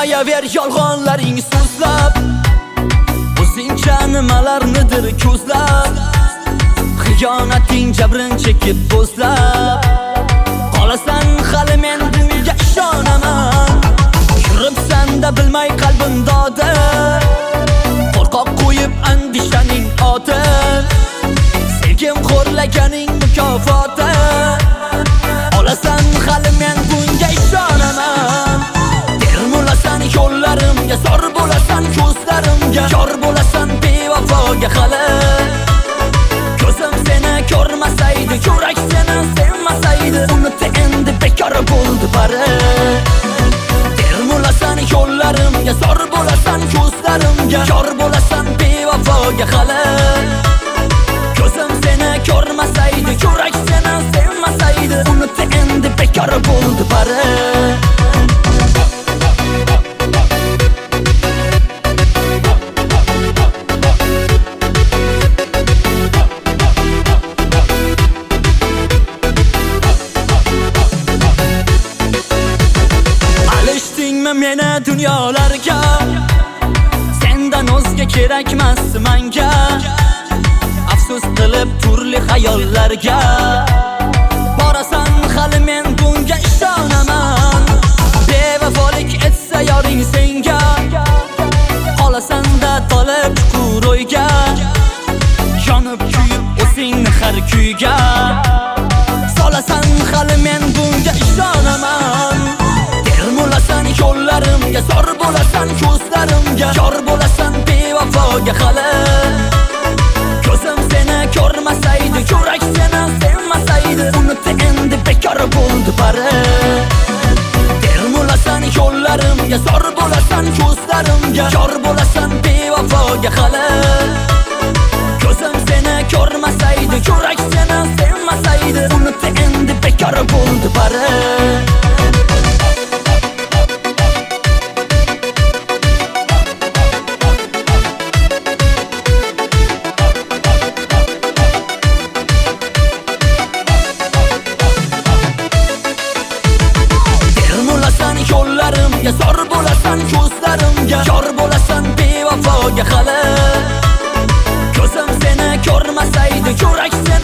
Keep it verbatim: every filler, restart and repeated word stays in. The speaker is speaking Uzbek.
Bilmayaver yolg'onlaring so'zlab, o'zingcha nimalarnidir ko'zlab, xiyonating jabrin chekib bo'zlab, qolasan hali men bunga ishonaman. Yuribsan-da bilmay qalbim dodi, qo'rqoq qo'yib andishaning oti, sevgim xo'rlaganing mukofoti. Olasan hali men bunga ishonaman. Termulasan yo'llarimga, zor bo'lasan ko'zlarimga, yor bo'lasan bevafoga hali. Ko'zim seni ko'rmasaydi, yurak seni sevmasaydi, unutdi endi bekor bo'ldi bari. Termulasan yo'llarimga, zor bo'lasan ko'zlarimga, yor bo'lasan bevafoga hali. Ko'zim seni ko'rmasaydi, yurak seni sevmasaydi, unutdi endi bekor bo'ldi bari. Meni dunyolarga, sendan o'zga kerakmas menga. Afsus qilib turli xayollarga, borasan hali men bunga ishonaman. Bevafolik etsa yoring senga, qolasan-da tolib chuqur o'yga, yonib kuyib o'zingni har kuyga. Solasan hali men bunga ishonaman. Termulasan yo'llarimga, zor bo'lasan ko'zlarimga, yor bo'lasan bevafoga hali. Ko'zim seni ko'rmasaydi, yurak seni sevmasaydi, unutdi endi bekor bo'ldi bari. Termulasan yo'llarimga, zor bo'lasan ko'zlarimga, yor bo'lasan bevafoga hali. Ko'zim seni ko'rmasaydi, yurak seni sevmasaydi, unutdi endi bekor bo'ldi bari. Yo'llarimga, zor bo'lasan ko'zlarimga, yor bo'lasan bevafoga hali. Ko'zim seni ko'rmasaydi, yurak seni